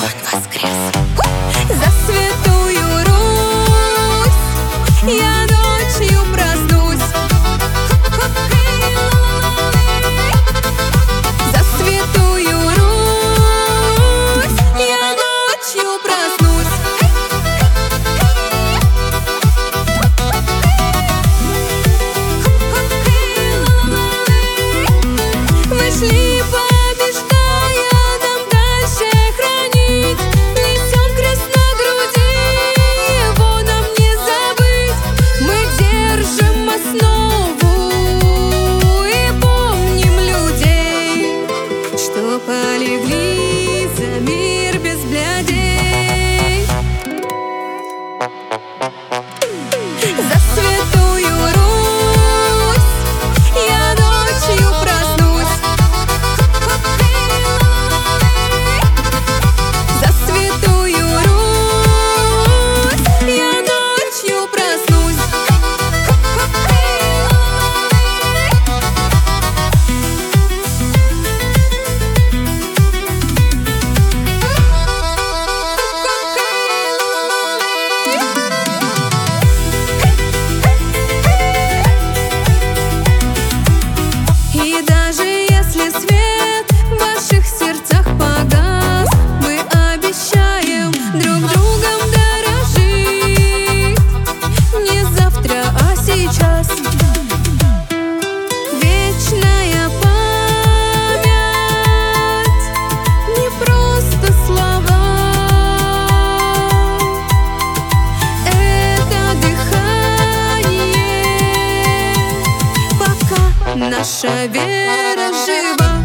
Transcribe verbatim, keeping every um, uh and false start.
воскрес. За святую Русь я ночью проснусь. За святую Русь я ночью проснусь. Мы шли, побеждая, нам дальше хранить. Несем крест на груди, его нам не забыть. Мы держим основу и помним людей, что полегли за мир без блядей. За святую Русь я ночью проснусь. За святую Русь я ночью проснусь. И даже если свет в ваших сердцах погас, мы обещаем друг другом дорожить. Не завтра, а сейчас. Вечная память, не просто слова. Это дыхание, пока наша вера жива.